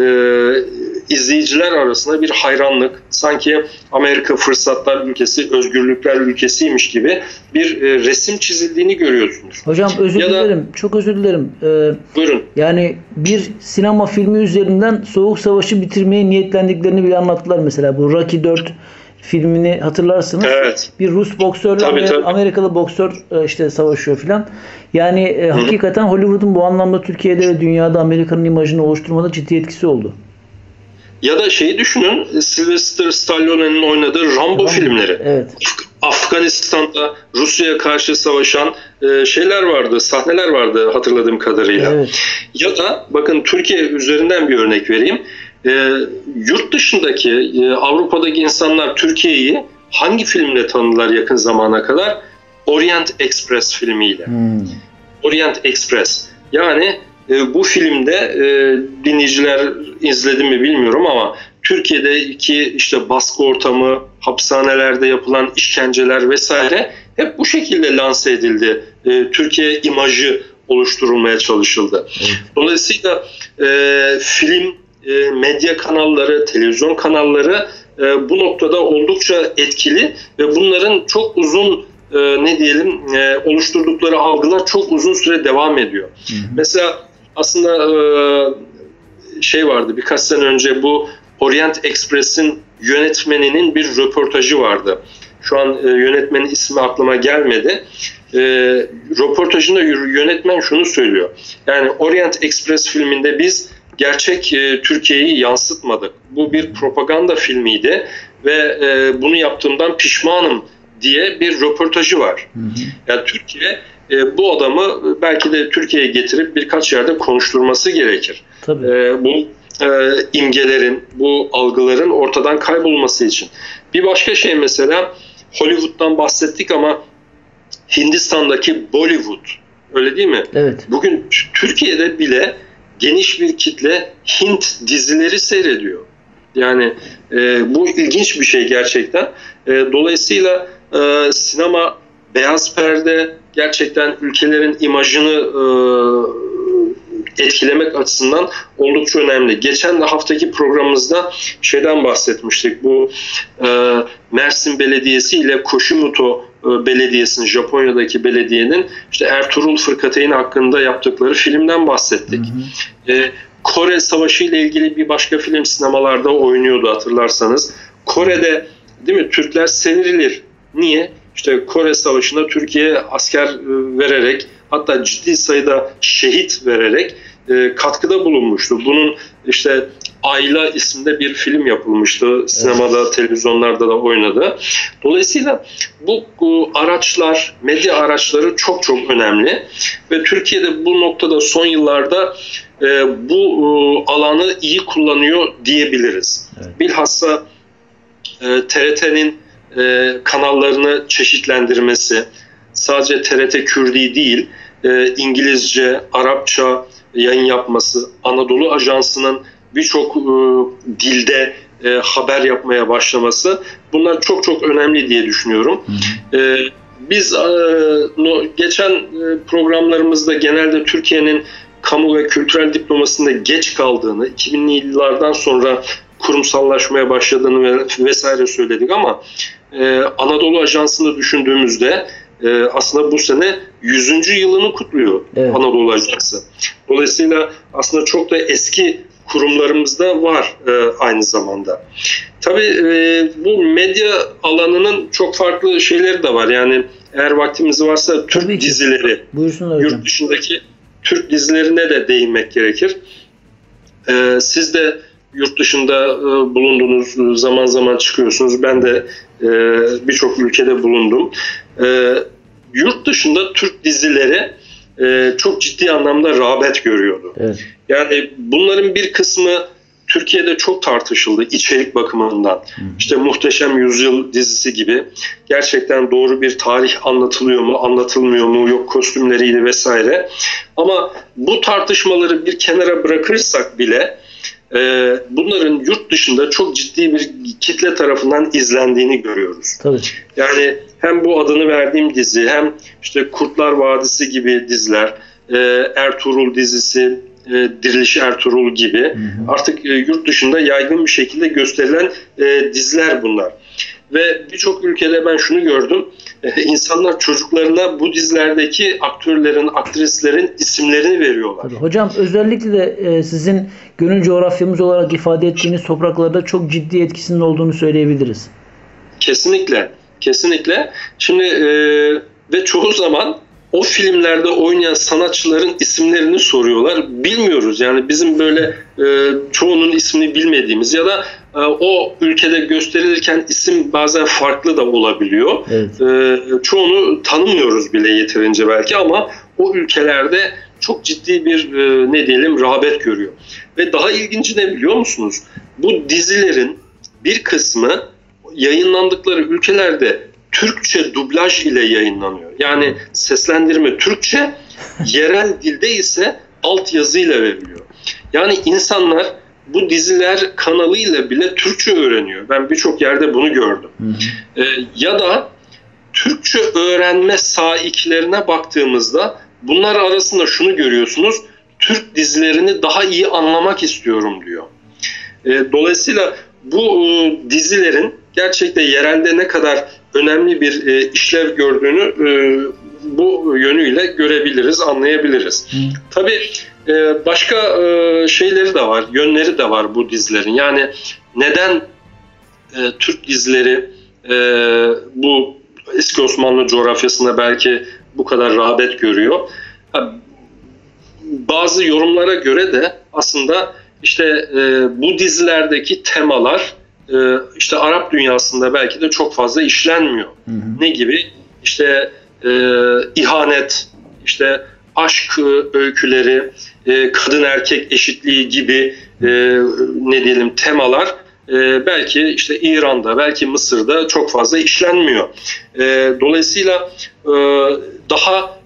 izleyiciler arasında bir hayranlık, sanki Amerika fırsatlar ülkesi, özgürlükler ülkesiymiş gibi bir resim çizildiğini görüyorsunuz. Hocam özür dilerim, çok özür dilerim. Buyurun. Yani bir sinema filmi üzerinden Soğuk Savaşı bitirmeye niyetlendiklerini bile anlattılar mesela. Bu Rocky 4 filmini hatırlarsınız. Evet. Bir Rus boksörle ve Amerikalı boksör işte savaşıyor filan. Yani hakikaten Hollywood'un bu anlamda Türkiye'de ve dünyada Amerika'nın imajını oluşturmada ciddi etkisi oldu. Ya da şeyi düşünün, Sylvester Stallone'nin oynadığı Rambo filmleri. Evet. Afganistan'da Rusya'ya karşı savaşan şeyler vardı, sahneler vardı hatırladığım kadarıyla. Evet. Ya da bakın Türkiye üzerinden bir örnek vereyim. Yurt dışındaki, Avrupa'daki insanlar Türkiye'yi hangi filmle tanıdılar yakın zamana kadar? Orient Express filmiyle. Orient Express. Yani bu filmde dinleyiciler izledi mi bilmiyorum ama Türkiye'deki işte baskı ortamı, hapishanelerde yapılan işkenceler vesaire hep bu şekilde lanse edildi. Türkiye imajı oluşturulmaya çalışıldı. Dolayısıyla film, medya kanalları, televizyon kanalları bu noktada oldukça etkili ve bunların çok uzun oluşturdukları algılar çok uzun süre devam ediyor. Hı hı. Mesela aslında vardı birkaç sene önce, bu Orient Express'in yönetmeninin bir röportajı vardı. Şu an yönetmenin ismi aklıma gelmedi. Röportajında yönetmen şunu söylüyor. Yani Orient Express filminde biz gerçek Türkiye'yi yansıtmadık. Bu bir propaganda filmiydi ve bunu yaptığımdan pişmanım diye bir röportajı var. Hı hı. Yani Türkiye bu adamı belki de Türkiye'ye getirip birkaç yerde konuşturması gerekir. Tabii. Bu imgelerin, bu algıların ortadan kaybolması için. Bir başka şey mesela Hollywood'dan bahsettik ama Hindistan'daki Bollywood Öyle değil mi? Evet. Bugün Türkiye'de bile geniş bir kitle Hint dizileri seyrediyor. Yani bu ilginç bir şey gerçekten. Dolayısıyla sinema, beyaz perde gerçekten ülkelerin imajını etkilemek açısından oldukça önemli. Geçen haftaki programımızda şeyden bahsetmiştik. Bu Mersin Belediyesi ile Koşimoto Belediyesi'nin, Japonya'daki belediyenin işte Ertuğrul Fırkateyn hakkında yaptıkları filmden bahsettik. Kore Savaşı ile ilgili bir başka film sinemalarda oynuyordu hatırlarsanız. Kore'de değil mi Türkler sevirilir. Niye? İşte Kore Savaşı'nda Türkiye asker vererek, hatta ciddi sayıda şehit vererek katkıda bulunmuştu. Bunun işte Ayla isminde bir film yapılmıştı. Sinemada, televizyonlarda da oynadı. Dolayısıyla bu araçlar, medya araçları çok çok önemli. Ve Türkiye'de bu noktada son yıllarda bu alanı iyi kullanıyor diyebiliriz. Evet. Bilhassa TRT'nin kanallarını çeşitlendirmesi, sadece TRT Kürdi değil, İngilizce, Arapça yayın yapması, Anadolu Ajansı'nın birçok dilde haber yapmaya başlaması, bunlar çok çok önemli diye düşünüyorum. Biz geçen programlarımızda genelde Türkiye'nin kamu ve kültürel diplomasında geç kaldığını, 2000'li yıllardan sonra kurumsallaşmaya başladığını vesaire söyledik ama Anadolu Ajansı'nı düşündüğümüzde aslında bu sene 100. yılını kutluyor, evet, Anadolu Ajansı. Dolayısıyla aslında çok da eski kurumlarımızda var aynı zamanda. Tabii bu medya alanının çok farklı şeyleri de var. Yani eğer vaktimiz varsa Türk dizileri, yurt dışındaki Türk dizilerine de değinmek gerekir. Siz de yurt dışında bulundunuz, zaman zaman çıkıyorsunuz. Ben de birçok ülkede bulundum. Yurt dışında Türk dizileri çok ciddi anlamda rağbet görüyordu. Evet. Yani bunların bir kısmı Türkiye'de çok tartışıldı içerik bakımından. İşte Muhteşem Yüzyıl dizisi gibi gerçekten doğru bir tarih anlatılıyor mu, anlatılmıyor mu, yok kostümleriyle vesaire. Ama bu tartışmaları bir kenara bırakırsak bile bunların yurt dışında çok ciddi bir kitle tarafından izlendiğini görüyoruz. Tabii. Yani hem bu adını verdiğim dizi, hem işte Kurtlar Vadisi gibi diziler, Ertuğrul dizisi, Diriliş Ertuğrul gibi artık yurt dışında yaygın bir şekilde gösterilen diziler bunlar. Ve birçok ülkede ben şunu gördüm, insanlar çocuklarına bu dizilerdeki aktörlerin, aktrislerin isimlerini veriyorlar. Tabii. Hocam özellikle de sizin gönül coğrafyamız olarak ifade ettiğiniz topraklarda çok ciddi etkisinin olduğunu söyleyebiliriz. Kesinlikle, kesinlikle. Şimdi ve çoğu zaman o filmlerde oynayan sanatçıların isimlerini soruyorlar. Bilmiyoruz yani, bizim böyle çoğunun ismini bilmediğimiz ya da o ülkede gösterilirken isim bazen farklı da olabiliyor. Evet. Çoğunu tanımıyoruz bile yeterince belki ama o ülkelerde çok ciddi bir ne diyelim rağbet görüyor. Ve daha ilginci ne biliyor musunuz? Bu dizilerin bir kısmı yayınlandıkları ülkelerde Türkçe dublaj ile yayınlanıyor. Yani seslendirme Türkçe, yerel dilde ise altyazıyla veriliyor. Yani insanlar bu diziler kanalıyla bile Türkçe öğreniyor. Ben birçok yerde bunu gördüm. Ya da Türkçe öğrenme saiklerine baktığımızda bunlar arasında şunu görüyorsunuz: Türk dizilerini daha iyi anlamak istiyorum diyor. Dolayısıyla bu dizilerin gerçekten yerelde ne kadar önemli bir işlev gördüğünü bu yönüyle görebiliriz, anlayabiliriz. Tabii başka şeyleri de var, yönleri de var bu dizilerin. Yani neden Türk dizileri bu eski Osmanlı coğrafyasında belki bu kadar rağbet görüyor? Bazı yorumlara göre de aslında işte bu dizilerdeki temalar işte Arap dünyasında belki de çok fazla işlenmiyor. Ne gibi? İşte ihanet, işte aşk öyküleri, kadın erkek eşitliği gibi ne diyelim temalar belki işte İran'da, belki Mısır'da çok fazla işlenmiyor. Dolayısıyla daha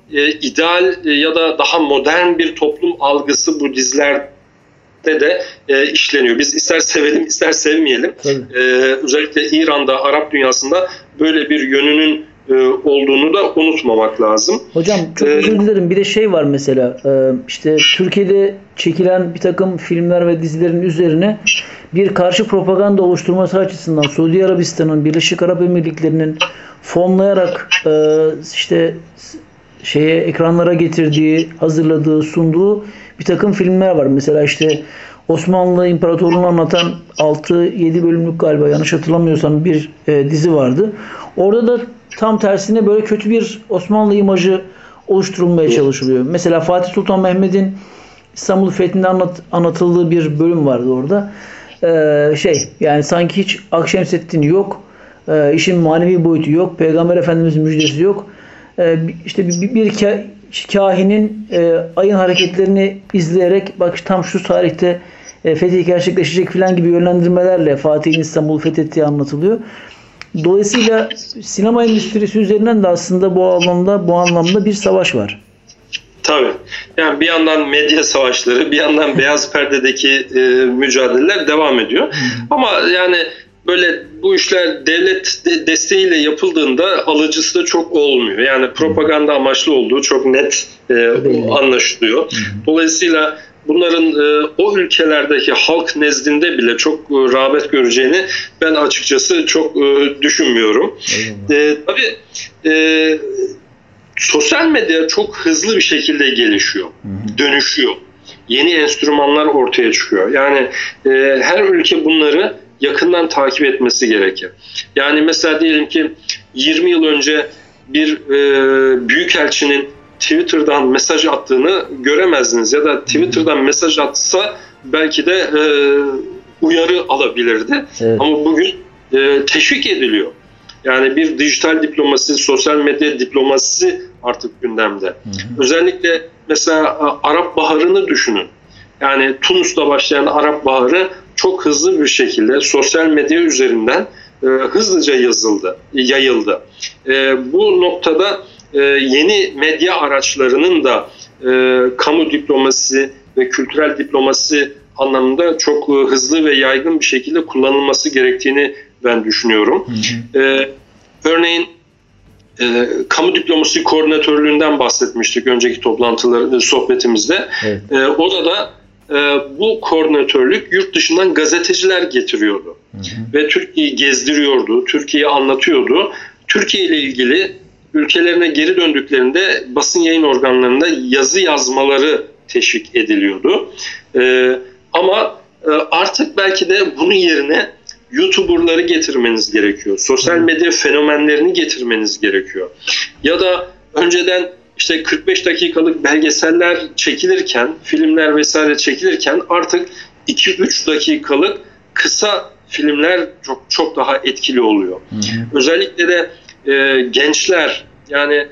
ideal ya da daha modern bir toplum algısı bu dizilerde de işleniyor. Biz ister sevelim ister sevmeyelim. Özellikle İran'da, Arap dünyasında böyle bir yönünün olduğunu da unutmamak lazım. Hocam çok özür dilerim. Bir de şey var mesela, işte Türkiye'de çekilen bir takım filmler ve dizilerin üzerine bir karşı propaganda oluşturması açısından Suudi Arabistan'ın, Birleşik Arap Emirlikleri'nin fonlayarak işte ekranlara getirdiği, hazırladığı, sunduğu bir takım filmler var. Mesela işte Osmanlı İmparatorluğu'nu anlatan 6-7 bölümlük galiba, yanlış hatırlamıyorsam bir dizi vardı. Orada da tam tersine böyle kötü bir Osmanlı imajı oluşturulmaya çalışılıyor. Mesela Fatih Sultan Mehmet'in İstanbul Fethi'nde anlatıldığı bir bölüm vardı orada. Yani sanki hiç Akşemseddin yok. İşin manevi boyutu yok. Peygamber Efendimiz'in müjdesi yok. İşte bir kahinin ayın hareketlerini izleyerek bak tam şu tarihte fetih gerçekleşecek filan gibi yönlendirmelerle Fatih'in İstanbul'u fethettiği anlatılıyor. Dolayısıyla sinema endüstrisi üzerinden de aslında bu anlamda bir savaş var. Tabii. Yani bir yandan medya savaşları, bir yandan beyaz perdedeki mücadeleler devam ediyor. Ama yani böyle bu işler devlet desteğiyle yapıldığında alıcısı da çok olmuyor. Yani propaganda amaçlı olduğu çok net anlaşılıyor. Dolayısıyla bunların o ülkelerdeki halk nezdinde bile çok rağbet göreceğini ben açıkçası çok düşünmüyorum. Tabii sosyal medya çok hızlı bir şekilde gelişiyor, dönüşüyor. Yeni enstrümanlar ortaya çıkıyor. Yani her ülke bunları yakından takip etmesi gerekir. Yani mesela diyelim ki 20 yıl önce bir büyükelçinin Twitter'dan mesaj attığını göremezdiniz ya da Twitter'dan mesaj atsa belki de uyarı alabilirdi. Evet. Ama bugün teşvik ediliyor. Yani bir dijital diplomasi, sosyal medya diplomasisi artık gündemde. Özellikle mesela Arap Baharı'nı düşünün. Yani Tunus'ta başlayan Arap Baharı çok hızlı bir şekilde sosyal medya üzerinden hızlıca yayıldı. Bu noktada yeni medya araçlarının da kamu diplomasisi ve kültürel diplomasi anlamında çok hızlı ve yaygın bir şekilde kullanılması gerektiğini ben düşünüyorum. Örneğin kamu diplomasi koordinatörlüğünden bahsetmiştik önceki sohbetimizde. Evet. Orada da bu koordinatörlük yurt dışından gazeteciler getiriyordu. Ve Türkiye'yi gezdiriyordu, Türkiye'yi anlatıyordu. Türkiye ile ilgili ülkelerine geri döndüklerinde basın yayın organlarında yazı yazmaları teşvik ediliyordu. Ama artık belki de bunun yerine YouTuber'ları getirmeniz gerekiyor. Sosyal medya fenomenlerini getirmeniz gerekiyor. Ya da önceden işte 45 dakikalık belgeseller çekilirken, filmler vesaire çekilirken artık 2-3 dakikalık kısa filmler çok daha etkili oluyor. Özellikle de gençler, yani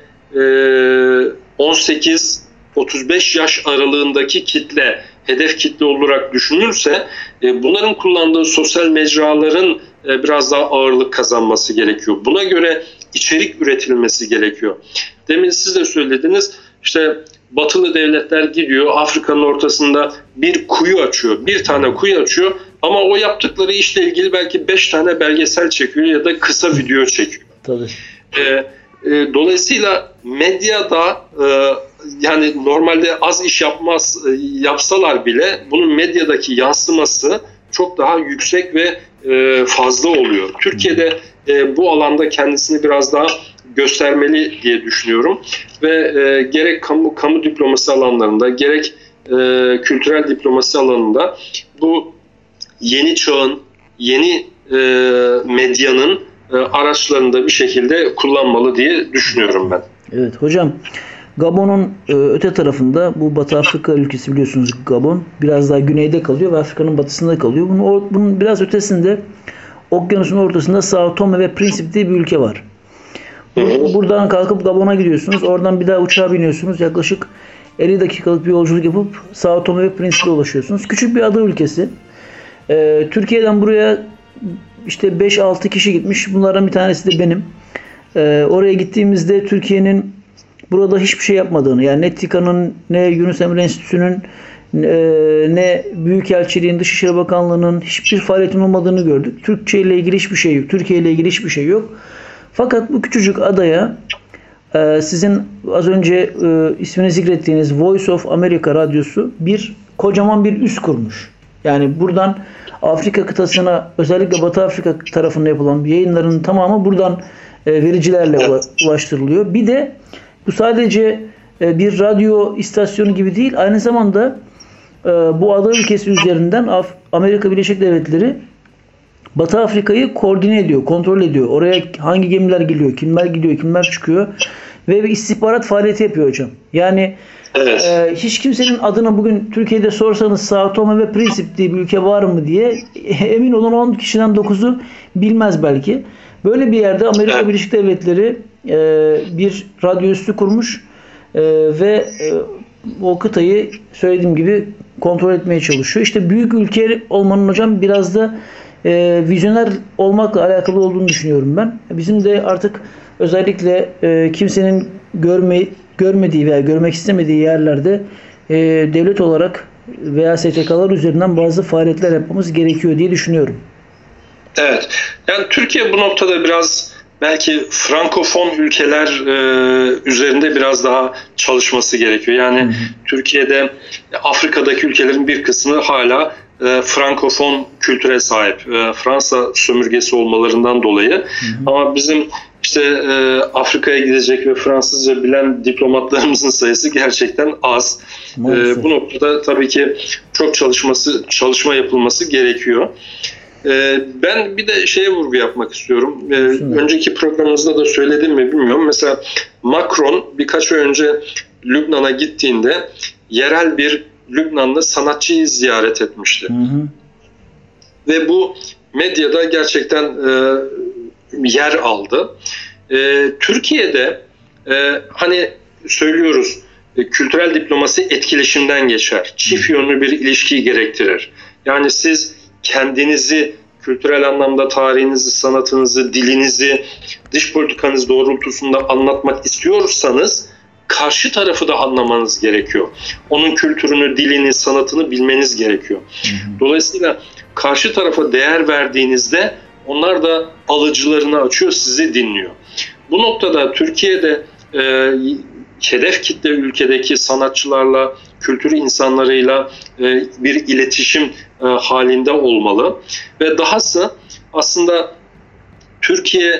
18-35 yaş aralığındaki kitle, hedef kitle olarak düşünülürse bunların kullandığı sosyal mecraların biraz daha ağırlık kazanması gerekiyor. Buna göre içerik üretilmesi gerekiyor. Demin siz de söylediniz, işte batılı devletler gidiyor Afrika'nın ortasında bir kuyu açıyor, bir tane kuyu açıyor ama o yaptıkları işle ilgili belki 5 tane belgesel çekiyor ya da kısa video çekiyor. Tabii. Dolayısıyla medyada yani normalde az iş yapsalar bile bunun medyadaki yansıması çok daha yüksek ve fazla oluyor. Türkiye'de bu alanda kendisini biraz daha göstermeli diye düşünüyorum ve gerek kamu diplomasi alanlarında gerek kültürel diplomasi alanında bu yeni çağın, yeni medyanın araçlarında bir şekilde kullanmalı diye düşünüyorum ben. Evet hocam, Gabon'un öte tarafında, bu Batı Afrika ülkesi biliyorsunuz Gabon, biraz daha güneyde kalıyor ve Afrika'nın batısında kalıyor. Bunun biraz ötesinde, okyanusun ortasında Sao Tome ve Principe diye bir ülke var. Buradan kalkıp Gabon'a gidiyorsunuz, oradan bir daha uçağa biniyorsunuz, yaklaşık 50 dakikalık bir yolculuk yapıp Sao Tome ve Principe'e ulaşıyorsunuz. Küçük bir ada ülkesi. Türkiye'den buraya işte 5-6 kişi gitmiş. Bunlardan bir tanesi de benim. Oraya gittiğimizde Türkiye'nin burada hiçbir şey yapmadığını, yani ne TİKA'nın, ne Yunus Emre Enstitüsü'nün, ne Büyükelçiliğin, Dışişleri Bakanlığı'nın hiçbir faaliyetin olmadığını gördük. Türkçe ile ilgili hiçbir şey yok. Türkiye ile ilgili hiçbir şey yok. Fakat bu küçücük adaya sizin az önce ismini zikrettiğiniz Voice of America radyosu kocaman bir üs kurmuş. Yani buradan Afrika kıtasına, özellikle Batı Afrika tarafında yapılan yayınların tamamı buradan vericilerle ulaştırılıyor. Bir de bu sadece bir radyo istasyonu gibi değil, aynı zamanda bu ada ülkesi üzerinden Amerika Birleşik Devletleri Batı Afrika'yı koordine ediyor, kontrol ediyor. Oraya hangi gemiler geliyor, kimler gidiyor, kimler çıkıyor ve bir istihbarat faaliyeti yapıyor hocam. Yani evet. Hiç kimsenin adını bugün Türkiye'de sorsanız Sao Tome ve Principe diye bir ülke var mı diye emin olun 10 kişiden 9'u bilmez belki. Böyle bir yerde Amerika Birleşik Devletleri bir radyo üssü kurmuş ve o kıtayı söylediğim gibi kontrol etmeye çalışıyor. İşte büyük ülke olmanın hocam biraz da vizyoner olmakla alakalı olduğunu düşünüyorum ben. Bizim de artık özellikle kimsenin görmediği veya görmek istemediği yerlerde devlet olarak veya STK'lar üzerinden bazı faaliyetler yapmamız gerekiyor diye düşünüyorum. Evet. Yani Türkiye bu noktada biraz belki Frankofon ülkeler üzerinde biraz daha çalışması gerekiyor. Yani Türkiye'de Afrika'daki ülkelerin bir kısmı hala Frankofon kültüre sahip. Fransa sömürgesi olmalarından dolayı. Ama bizim işte Afrika'ya gidecek ve Fransızca bilen diplomatlarımızın sayısı gerçekten az. Bu noktada tabii ki çok çalışma yapılması gerekiyor. Ben bir de şeye vurgu yapmak istiyorum. Önceki programımızda da söyledim mi bilmiyorum. Mesela Macron birkaç ay önce Lübnan'a gittiğinde yerel bir Lübnanlı sanatçıyı ziyaret etmişti. Ve bu medyada gerçekten yer aldı. Türkiye'de hani söylüyoruz kültürel diplomasi etkileşimden geçer. Çift yönlü bir ilişkiyi gerektirir. Yani siz kendinizi kültürel anlamda tarihinizi, sanatınızı, dilinizi, dış politikanız doğrultusunda anlatmak istiyorsanız karşı tarafı da anlamanız gerekiyor. Onun kültürünü, dilini, sanatını bilmeniz gerekiyor. Dolayısıyla karşı tarafa değer verdiğinizde onlar da alıcılarını açıyor, sizi dinliyor. Bu noktada Türkiye'de hedef kitle ülkedeki sanatçılarla, kültür insanlarıyla bir iletişim halinde olmalı. Ve dahası aslında Türkiye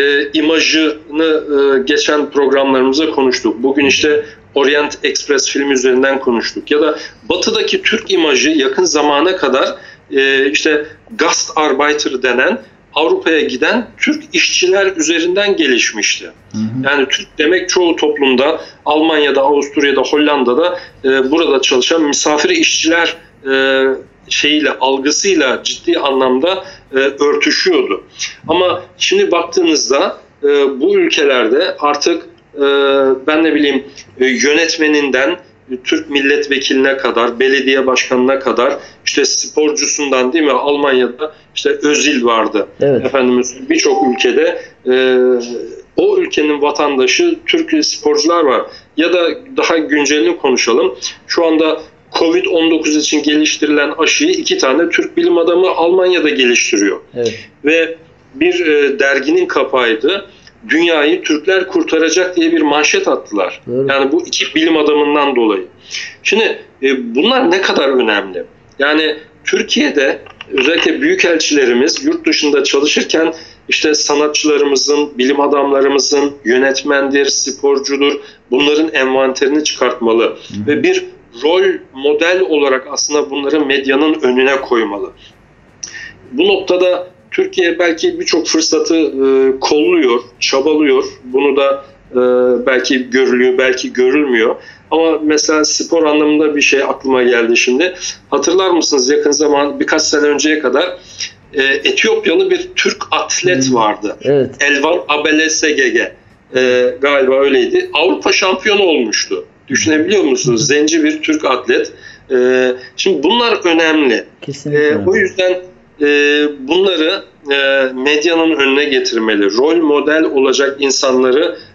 imajını geçen programlarımızda konuştuk. Bugün işte Orient Express filmi üzerinden konuştuk. Ya da batıdaki Türk imajı yakın zamana kadar işte Gastarbeiter denen Avrupa'ya giden Türk işçiler üzerinden gelişmişti. Yani Türk demek çoğu toplumda Almanya'da, Avusturya'da, Hollanda'da burada çalışan misafir işçiler algısıyla ciddi anlamda örtüşüyordu. Ama şimdi baktığınızda bu ülkelerde artık ben ne bileyim yönetmeninden Türk milletvekiline kadar, belediye başkanına kadar, işte sporcusundan değil mi? Almanya'da işte Özil vardı. Evet. Efendimiz birçok ülkede o ülkenin vatandaşı Türk sporcular var. Ya da daha güncelini konuşalım. Şu anda Covid-19 için geliştirilen aşıyı 2 tane Türk bilim adamı Almanya'da geliştiriyor. Evet. Ve bir derginin kapağıydı. Dünyayı Türkler kurtaracak diye bir manşet attılar. Evet. Yani bu 2 bilim adamından dolayı. Şimdi bunlar ne kadar önemli? Yani Türkiye'de özellikle büyükelçilerimiz yurt dışında çalışırken işte sanatçılarımızın, bilim adamlarımızın, yönetmendir, sporcudur, bunların envanterini çıkartmalı. Ve bir rol model olarak aslında bunları medyanın önüne koymalı. Bu noktada Türkiye belki birçok fırsatı kolluyor, çabalıyor. Bunu da belki görülüyor, belki görülmüyor. Ama mesela spor anlamında bir şey aklıma geldi şimdi. Hatırlar mısınız yakın zaman birkaç sene önceye kadar Etiyopyalı bir Türk atlet vardı. Evet. Elvan Abelesegege galiba öyleydi. Avrupa şampiyonu olmuştu. Düşünebiliyor musunuz? Zenci bir Türk atlet. Şimdi bunlar önemli. O yüzden bunları medyanın önüne getirmeli. Rol model olacak insanları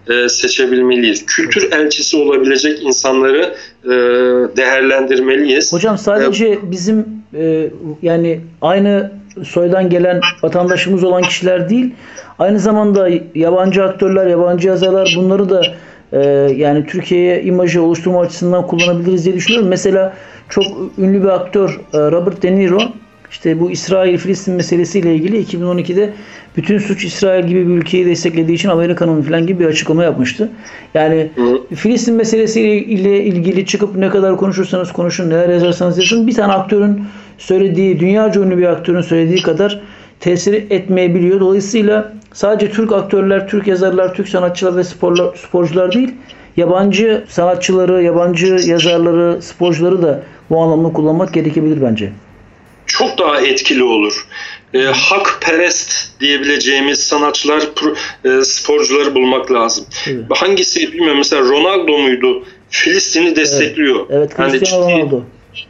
seçebilmeliyiz. Kültür elçisi olabilecek insanları değerlendirmeliyiz. Hocam sadece bizim yani aynı soydan gelen vatandaşımız olan kişiler değil, aynı zamanda yabancı aktörler, yabancı yazarlar, bunları da yani Türkiye'ye imajı oluşturma açısından kullanabiliriz diye düşünüyorum. Mesela çok ünlü bir aktör Robert De Niro, işte bu İsrail-Filistin meselesiyle ilgili 2012'de bütün suç İsrail gibi bir ülkeyi desteklediği için Amerika'nın falan gibi bir açıklama yapmıştı. Yani Filistin meselesiyle ilgili çıkıp ne kadar konuşursanız konuşun, neler yazarsanız yazın, bir tane aktörün söylediği, dünyaca ünlü bir aktörün söylediği kadar tesir etmeyebiliyor. Dolayısıyla sadece Türk aktörler, Türk yazarlar, Türk sanatçılar ve sporcular değil, yabancı sanatçıları, yabancı yazarları, sporcuları da bu anlamda kullanmak gerekebilir bence. Çok daha etkili olur. Hakperest diyebileceğimiz sanatçılar, sporcuları bulmak lazım. Evet. Hangisi bilmiyorum, mesela Ronaldo muydu? Filistin'i destekliyor. Evet, Cristiano Ronaldo.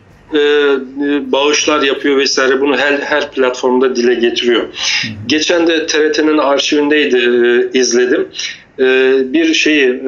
Bağışlar yapıyor vesaire, bunu her platformda dile getiriyor. Geçen de TRT'nin arşivindeydi, izledim. Bir şeyi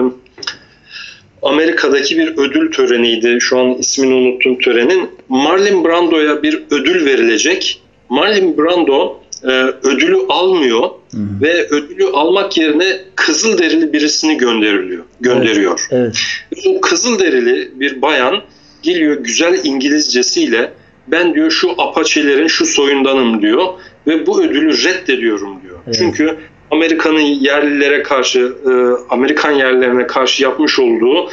Amerika'daki bir ödül töreniydi. Şu an ismini unuttum törenin. Marlon Brando'ya bir ödül verilecek. Marlon Brando ödülü almıyor ve ödülü almak yerine Kızılderili birisini gönderiyor. Evet. O Kızılderili bir bayan geliyor güzel İngilizcesiyle, ben diyor şu Apache'lerin şu soyundanım diyor ve bu ödülü reddediyorum diyor. Evet. Çünkü Amerika'nın yerlilere karşı, Amerikan yerlilerine karşı yapmış olduğu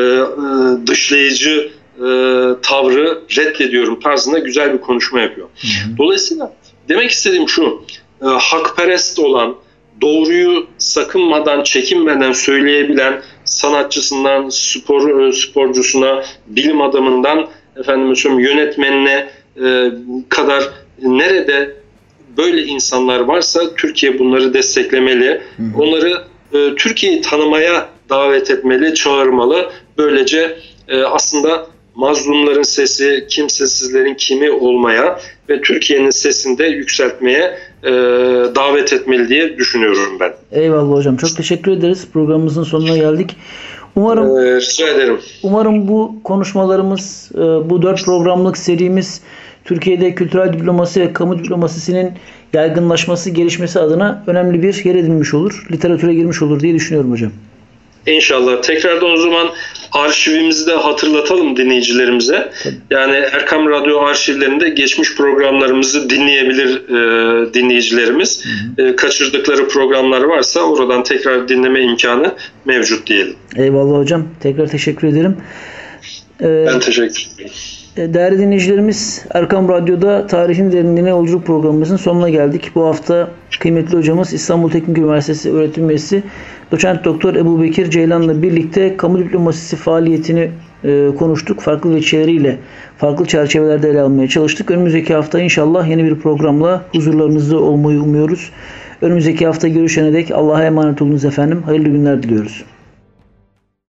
dışlayıcı tavrı reddediyorum tarzında güzel bir konuşma yapıyor. Dolayısıyla demek istediğim şu, hakperest olan, doğruyu sakınmadan, çekinmeden söyleyebilen sanatçısından, sporcusuna, bilim adamından, yönetmenine kadar nerede böyle insanlar varsa Türkiye bunları desteklemeli. Onları Türkiye'yi tanımaya davet etmeli, çağırmalı. Böylece aslında mazlumların sesi, kimsesizlerin kimi olmaya ve Türkiye'nin sesini de yükseltmeye davet etmeli diye düşünüyorum ben. Eyvallah hocam. Çok teşekkür ederiz. Programımızın sonuna geldik. Rica ederim. Umarım bu konuşmalarımız, bu 4 programlık serimiz Türkiye'de kültürel diplomasi ve kamu diplomasisinin yaygınlaşması, gelişmesi adına önemli bir yer edinmiş olur. Literatüre girmiş olur diye düşünüyorum hocam. İnşallah. Tekrardan o zaman arşivimizi de hatırlatalım dinleyicilerimize. Tabii. Yani Erkam Radyo arşivlerinde geçmiş programlarımızı dinleyebilir dinleyicilerimiz. Kaçırdıkları programlar varsa oradan tekrar dinleme imkanı mevcut diyelim. Eyvallah hocam. Tekrar teşekkür ederim. Ben teşekkür ederim. Değerli dinleyicilerimiz, Erkam Radyo'da Tarihin Derinliğine Yolculuk programımızın sonuna geldik. Bu hafta kıymetli hocamız İstanbul Teknik Üniversitesi öğretim üyesi Doçent Doktor Ebubekir Ceylan'la birlikte kamu diplomasisi faaliyetini konuştuk. Farklı veçeleriyle, farklı çerçevelerde ele almaya çalıştık. Önümüzdeki hafta inşallah yeni bir programla huzurlarınızda olmayı umuyoruz. Önümüzdeki hafta görüşene dek Allah'a emanet olunuz efendim. Hayırlı günler diliyoruz.